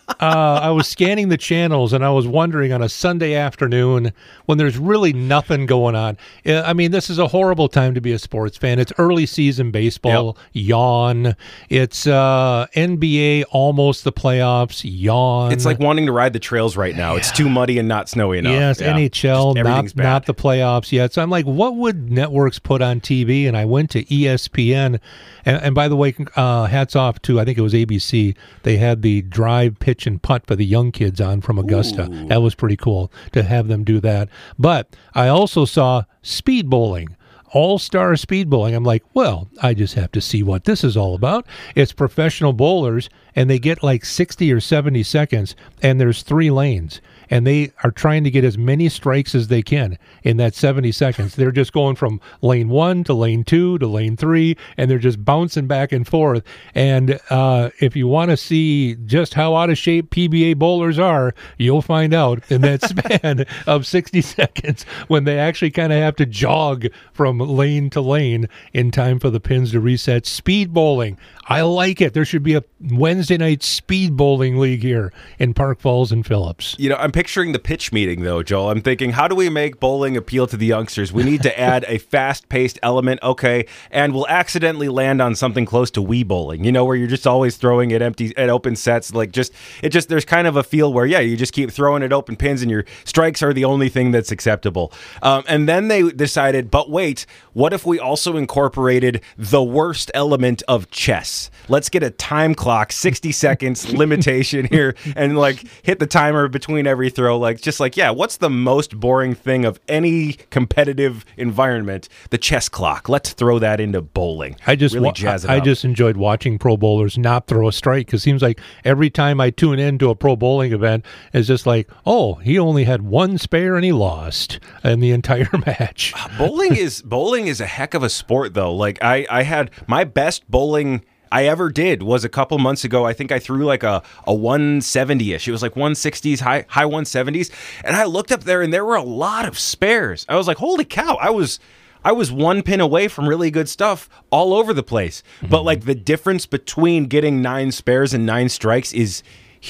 Uh, I was scanning the channels and I was wondering on a Sunday afternoon when there's really nothing going on. Uh, I mean, this is a horrible time to be a sports fan. It's early season baseball, yep. Yawn. It's uh, N B A, almost the playoffs, yawn. It's like wanting to ride the trails right now. Yeah. It's too muddy and not snowy enough. Yes, yeah. N H L, Just not, not the playoffs yet. So I'm like, what would networks put on T V? And I went to E S P N. And, and by the way, uh, hats off to, I think it was A B C. They had the drive, pitch, and putt for the young kids on from Augusta. Ooh. That was pretty cool to have them do that. But I also saw speed bowling. All-star speed bowling. I'm like, well, I just have to see what this is all about. It's professional bowlers, and they get like sixty or seventy seconds, and there's three lanes. And they are trying to get as many strikes as they can in that seventy seconds. They're just going from lane one to lane two to lane three, and they're just bouncing back and forth. And uh, if you want to see just how out of shape P B A bowlers are, you'll find out in that span of sixty seconds when they actually kind of have to jog from lane to lane in time for the pins to reset. Speed bowling. I like it. There should be a Wednesday night speed bowling league here in Park Falls and Phillips. You know, I'm picturing the pitch meeting, though, Joel. I'm thinking, how do we make bowling appeal to the youngsters? We need to add a fast-paced element, okay, and we'll accidentally land on something close to Wii bowling, you know, where you're just always throwing at empty, at open sets. Like, just, it just, there's kind of a feel where, yeah, you just keep throwing at open pins and your strikes are the only thing that's acceptable. Um, and then they decided, but wait, what if we also incorporated the worst element of chess? Let's get a time clock, sixty seconds limitation here, and like hit the timer between every throw. Like, just like, yeah, what's the most boring thing of any competitive environment? The chess clock. Let's throw that into bowling. I just really wa- jazz it I up. just enjoyed watching pro bowlers not throw a strike, because it seems like every time I tune into a pro bowling event, it's just like, oh, he only had one spare and he lost in the entire match. Bowling is bowling is a heck of a sport, though. Like I, I had my best bowling I ever did was a couple months ago. I think I threw like a, a one seventy-ish. It was like one sixties, high high one seventies. And I looked up there and there were a lot of spares. I was like, holy cow, I was I was one pin away from really good stuff all over the place. Mm-hmm. But like the difference between getting nine spares and nine strikes is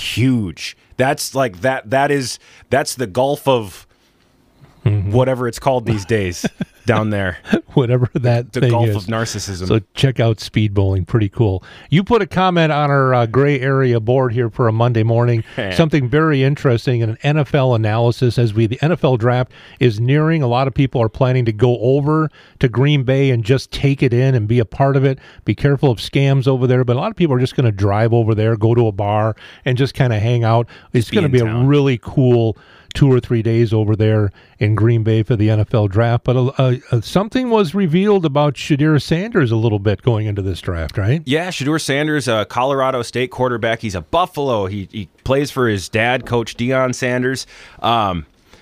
huge. That's like that that is that's the gulf of mm-hmm. whatever it's called these days. Down there. Whatever that the thing gulf is. of narcissism. So check out speed bowling. Pretty cool. You put a comment on our uh, Gray Area board here for a Monday morning. Something very interesting in an N F L analysis as we the N F L draft is nearing. A lot of people are planning to go over to Green Bay and just take it in and be a part of it. Be careful of scams over there. But a lot of people are just going to drive over there, go to a bar, and just kind of hang out. It's going to be town. a really cool two or three days over there in Green Bay for the N F L draft. But uh, uh, something was revealed about Shedeur Sanders a little bit going into this draft, right? Yeah, Shedeur Sanders, a Colorado State quarterback. He's a Buffalo. He he plays for his dad, Coach Deion Sanders. Um,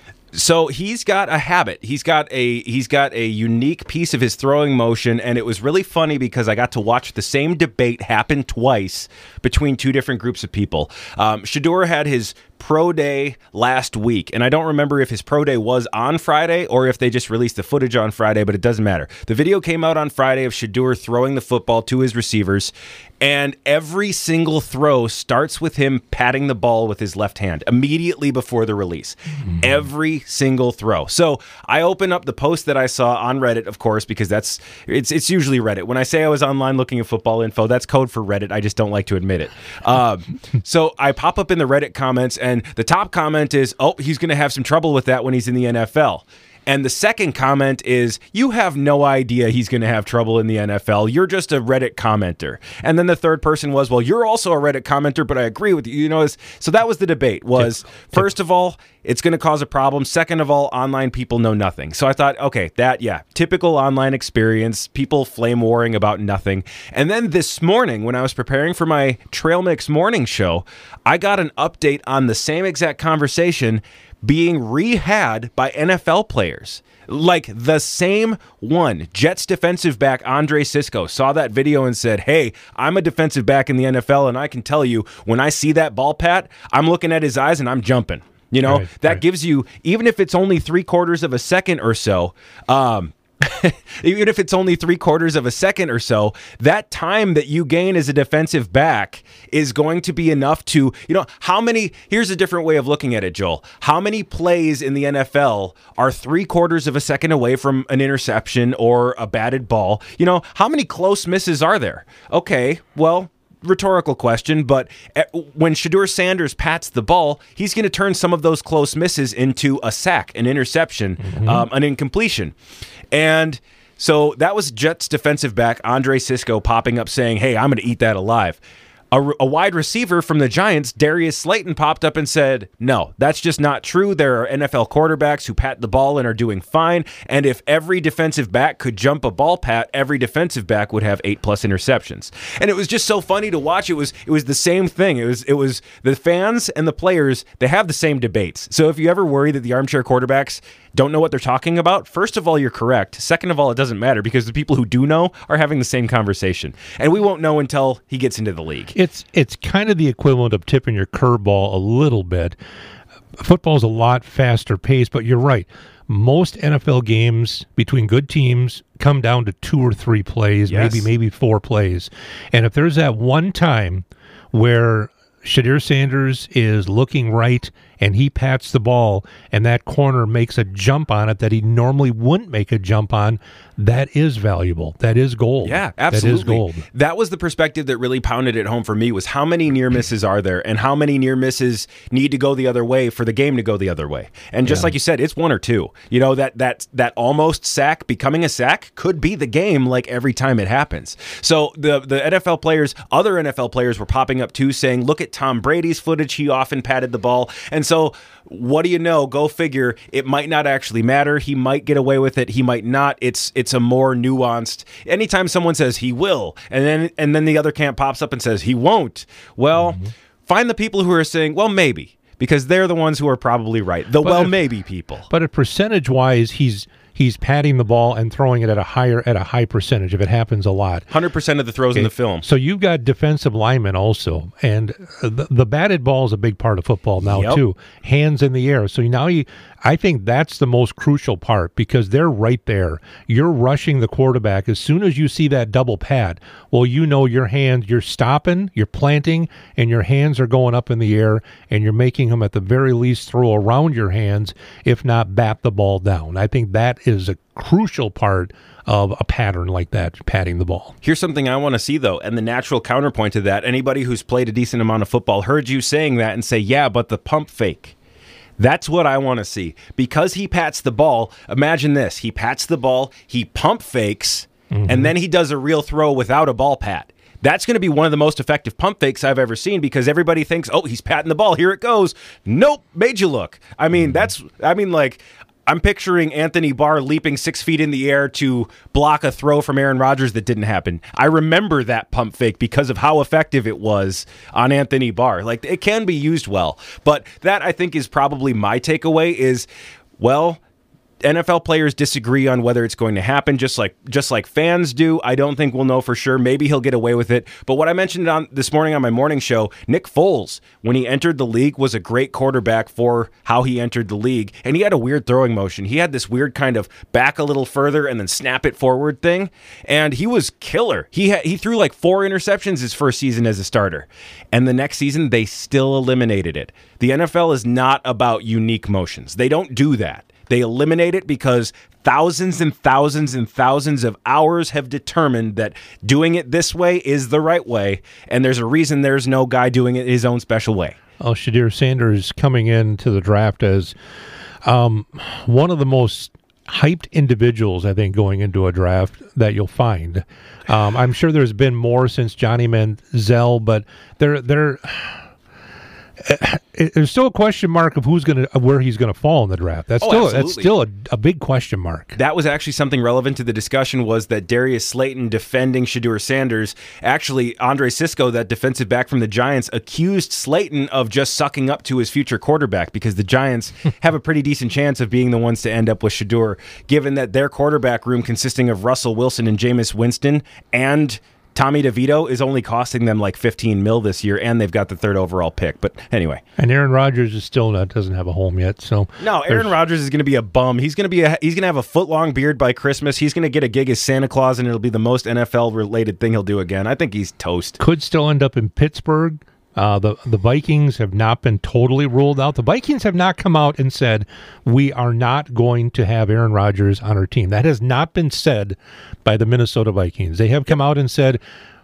so he's got a habit. He's got a he's got a unique piece of his throwing motion, and it was really funny because I got to watch the same debate happen twice between two different groups of people. Um, Shedeur had his pro day last week, and I don't remember if his pro day was on Friday or if they just released the footage on Friday, but it doesn't matter. The video came out on Friday of Shedeur throwing the football to his receivers, and every single throw starts with him patting the ball with his left hand immediately before the release. Mm-hmm. Every single throw. So I open up the post that I saw on Reddit, of course, because that's it's it's usually Reddit. When I say I was online looking at football info, that's code for Reddit. I just don't like to admit it. Um, so I pop up in the Reddit comments, and the top comment is, oh, he's going to have some trouble with that when he's in the N F L. And the second comment is, you have no idea he's going to have trouble in the N F L. You're just a Reddit commenter. And then the third person was, well, you're also a Reddit commenter, but I agree with you. You know, so that was the debate was, tip, first tip. of all, it's going to cause a problem. Second of all, online people know nothing. So I thought, okay, that, yeah, typical online experience, people flame warring about nothing. And then this morning, when I was preparing for my Trail Mix morning show, I got an update on the same exact conversation being rehabbed by N F L players. Like the same one. Jets defensive back Andre Sisco saw that video and said, hey, I'm a defensive back in the N F L, and I can tell you, when I see that ball pat, I'm looking at his eyes and I'm jumping. You know, right, that right. gives you, even if it's only three quarters of a second or so, um, even if it's only three quarters of a second or so, that time that you gain as a defensive back is going to be enough to, you know, how many, here's a different way of looking at it, Joel. How many plays in the N F L are three quarters of a second away from an interception or a batted ball? You know, how many close misses are there? Okay, well, rhetorical question, but when Shedeur Sanders pats the ball, he's going to turn some of those close misses into a sack, an interception, mm-hmm. um, an incompletion. And so that was Jets defensive back Andre Sisco popping up saying, hey, I'm going to eat that alive. A, a wide receiver from the Giants, Darius Slayton, popped up and said, no, that's just not true. There are N F L quarterbacks who pat the ball and are doing fine. And if every defensive back could jump a ball pat, every defensive back would have eight plus interceptions. And it was just so funny to watch. It was it was the same thing. It was it was the fans and the players, they have the same debates. So if you ever worry that the armchair quarterbacks don't know what they're talking about, first of all, you're correct. Second of all, it doesn't matter because the people who do know are having the same conversation. And we won't know until he gets into the league. It's it's kind of the equivalent of tipping your curveball a little bit. Football's a lot faster paced, but you're right. Most N F L games between good teams come down to two or three plays, yes. maybe maybe four plays. And if there's that one time where Shedeur Sanders is looking right and he pats the ball and that corner makes a jump on it that he normally wouldn't make a jump on, that is valuable. That is gold. Yeah, absolutely. That is gold. That was the perspective that really pounded it home for me, was how many near misses are there and how many near misses need to go the other way for the game to go the other way. And just yeah. like you said, it's one or two. You know, that that that almost sack becoming a sack could be the game like every time it happens. So the, the N F L players, other N F L players were popping up too saying, look at Tom Brady's footage. He often patted the ball. And so what do you know? Go figure. It might not actually matter. He might get away with it. He might not. It's it's a more nuanced. Anytime someone says he will, and then and then the other camp pops up and says he won't, well, mm-hmm. find the people who are saying, well, maybe, because they're the ones who are probably right. The but well, if, maybe people. But if percentage-wise, he's he's patting the ball and throwing it at a higher at a high percentage if it happens a lot. one hundred percent of the throws okay. in the film. So you've got defensive linemen also, and the, the batted ball is a big part of football now yep. too. Hands in the air. So now you, I think that's the most crucial part because they're right there. You're rushing the quarterback as soon as you see that double pat. Well, you know your hands, you're stopping, you're planting, and your hands are going up in the air, and you're making them at the very least throw around your hands, if not bat the ball down. I think that is a crucial part of a pattern like that, patting the ball. Here's something I want to see, though, and the natural counterpoint to that. Anybody who's played a decent amount of football heard you saying that and say, yeah, but the pump fake. That's what I want to see. Because he pats the ball, imagine this. He pats the ball, he pump fakes, mm-hmm. and then he does a real throw without a ball pat. That's going to be one of the most effective pump fakes I've ever seen because everybody thinks, oh, he's patting the ball. Here it goes. Nope, made you look. I mean, mm-hmm. that's, I mean, like, I'm picturing Anthony Barr leaping six feet in the air to block a throw from Aaron Rodgers that didn't happen. I remember that pump fake because of how effective it was on Anthony Barr. Like, it can be used well. But that, I think, is probably my takeaway is, well, N F L players disagree on whether it's going to happen, just like just like fans do. I don't think we'll know for sure. Maybe he'll get away with it. But what I mentioned on this morning on my morning show, Nick Foles, when he entered the league, was a great quarterback for how he entered the league. And he had a weird throwing motion. He had this weird kind of back a little further and then snap it forward thing. And he was killer. He ha- he threw like four interceptions his first season as a starter. And the next season, they still eliminated it. The N F L is not about unique motions. They don't do that. They eliminate it because thousands and thousands and thousands of hours have determined that doing it this way is the right way, and there's a reason there's no guy doing it his own special way. Oh, Shedeur Sanders coming into the draft as um, one of the most hyped individuals, I think, going into a draft that you'll find. Um, I'm sure there's been more since Johnny Manziel, but they're they're. There's still a question mark of who's going to, where he's going to fall in the draft. That's oh, still absolutely. that's still a, a big question mark. That was actually something relevant to the discussion, was that Darius Slayton defending Shedeur Sanders. Actually, Andre Sisco, that defensive back from the Giants, accused Slayton of just sucking up to his future quarterback because the Giants have a pretty decent chance of being the ones to end up with Shedeur, given that their quarterback room consisting of Russell Wilson and Jameis Winston and Tommy DeVito is only costing them like fifteen mil this year, and they've got the third overall pick. But anyway. And Aaron Rodgers is still not, doesn't have a home yet. So no, Aaron Rodgers is going to be a bum. He's going to be a, he's going to have a foot long beard by Christmas. He's going to get a gig as Santa Claus, and it'll be the most N F L related thing he'll do again. I think he's toast. Could still end up in Pittsburgh. Uh, the the Vikings have not been totally ruled out. The Vikings have not come out and said, we are not going to have Aaron Rodgers on our team. That has not been said by the Minnesota Vikings. They have come out and said,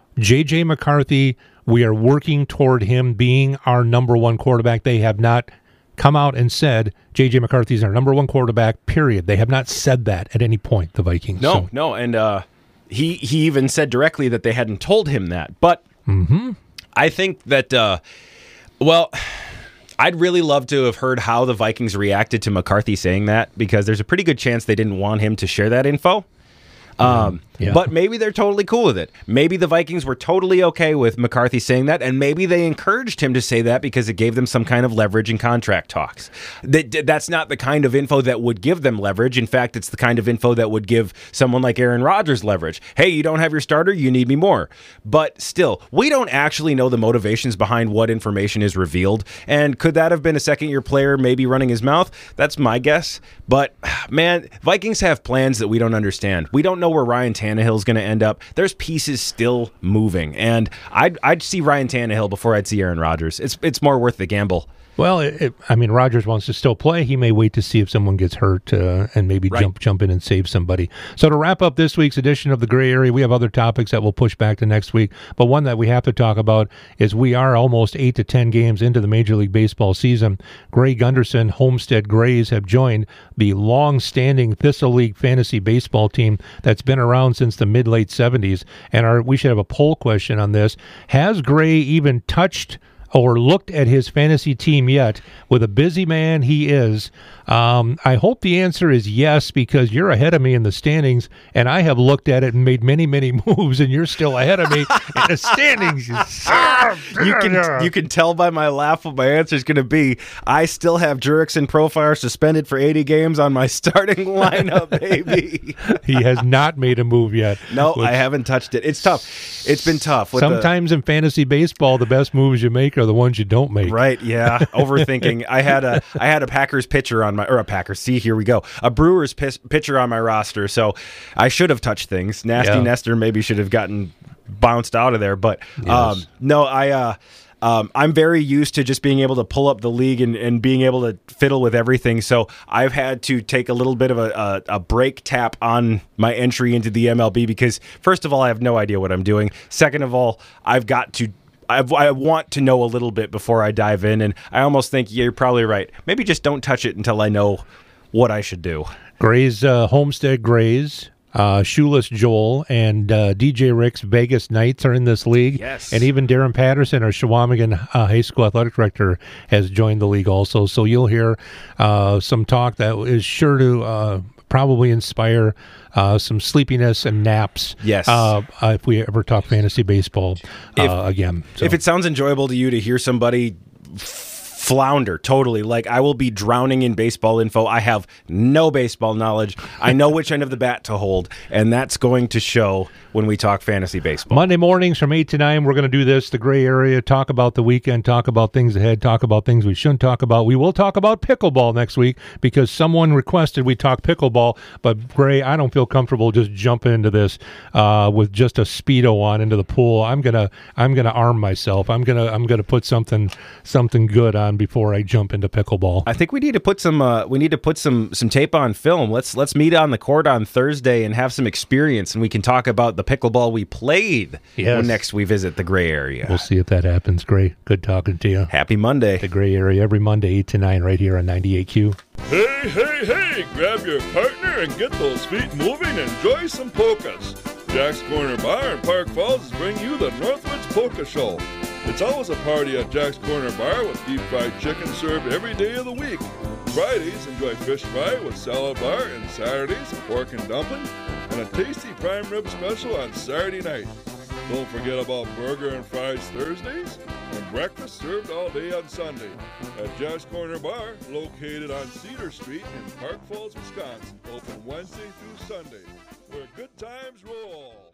J J McCarthy, we are working toward him being our number one quarterback. They have not come out and said J J McCarthy is our number one quarterback, period. They have not said that at any point, the Vikings. No, so. no. And uh, he, he even said directly that they hadn't told him that. But mm-hmm. I think that, uh, well, I'd really love to have heard how the Vikings reacted to McCarthy saying that, because there's a pretty good chance they didn't want him to share that info. Um, yeah. But maybe they're totally cool with it. Maybe the Vikings were totally okay with McCarthy saying that, and maybe they encouraged him to say that because it gave them some kind of leverage in contract talks. That, that's not the kind of info that would give them leverage. In fact, it's the kind of info that would give someone like Aaron Rodgers leverage. Hey, you don't have your starter, you need me more. But still, we don't actually know the motivations behind what information is revealed. And could that have been a second-year player maybe running his mouth? That's my guess. But, man, Vikings have plans that we don't understand. We don't know where Ryan Tannehill's going to end up. There's pieces still moving, and I'd I'd see Ryan Tannehill before I'd see Aaron Rodgers. It's it's more worth the gamble. Well, it, it, I mean, Rodgers wants to still play. He may wait to see if someone gets hurt uh, and maybe right. jump jump in and save somebody. So to wrap up this week's edition of The Gray Area, we have other topics that we'll push back to next week. But one that we have to talk about is we are almost eight to ten games into the Major League Baseball season. Greg Gunderson, Homestead Grays have joined the long-standing Thistle League fantasy baseball team that's been around since the mid-late seventies. And our, we should have a poll question on this. Has Gray even touched or looked at his fantasy team yet? With a busy man he is, um, I hope the answer is yes, because you're ahead of me in the standings, and I have looked at it and made many, many moves, and you're still ahead of me in the standings. You can you can tell by my laugh what my answer is going to be. I still have Jurickson Profar suspended for eighty games on my starting lineup, baby. He has not made a move yet. No, I haven't touched it. It's tough. It's been tough. With sometimes the, in fantasy baseball, the best moves you make are the ones you don't make. Right? Yeah. Overthinking. I had a I had a Packers pitcher on my or a Packers. See, here we go. A Brewers p- pitcher on my roster, so I should have touched things. Nasty yeah. Nestor maybe should have gotten bounced out of there, but yes. um, no, I. Uh, Um, I'm very used to just being able to pull up the league and, and being able to fiddle with everything. So I've had to take a little bit of a, a, a break tap on my entry into the M L B because, first of all, I have no idea what I'm doing. Second of all, I've got to I've, I want to know a little bit before I dive in. And I almost think, yeah, you're probably right. Maybe just don't touch it until I know what I should do. Grays, uh, Homestead Grays. Uh, Shoeless Joel and uh, D J Rick's Vegas Knights are in this league. Yes. And even Darren Patterson, our Shawamigan uh, High School athletic director, has joined the league also. So you'll hear uh, some talk that is sure to uh, probably inspire uh, some sleepiness and naps. Yes. Uh, uh, if we ever talk fantasy baseball uh, if, again. So. If it sounds enjoyable to you to hear somebody flounder totally. Like, I will be drowning in baseball info. I have no baseball knowledge. I know which end of the bat to hold, and that's going to show when we talk fantasy baseball. Monday mornings from eight to nine, we're going to do this, the gray area, talk about the weekend, talk about things ahead, talk about things we shouldn't talk about. We will talk about pickleball next week because someone requested we talk pickleball, but Gray, I don't feel comfortable just jumping into this uh, with just a Speedo on into the pool. I'm going to I'm going to arm myself. I'm going to I'm going to put something something good on before I jump into pickleball. I think we need to put some uh, we need to put some some tape on film. Let's let's meet on the court on Thursday and have some experience, and we can talk about the pickleball we played yes. when next we visit the gray area. We'll see if that happens. Gray, good talking to you. Happy Monday. The gray area every Monday eight to nine right here on ninety-eight Q. Hey, hey, hey, grab your partner and get those feet moving and enjoy some polkas. Jack's Corner Bar in Park Falls is bringing you the Northwoods Polka Show. It's always a party at Jack's Corner Bar with deep fried chicken served every day of the week. Fridays, enjoy fish fry with salad bar, and Saturdays, pork and dumpling, and a tasty prime rib special on Saturday night. Don't forget about burger and fries Thursdays, and breakfast served all day on Sunday at Jack's Corner Bar, located on Cedar Street in Park Falls, Wisconsin, open Wednesday through Sunday, where good times roll.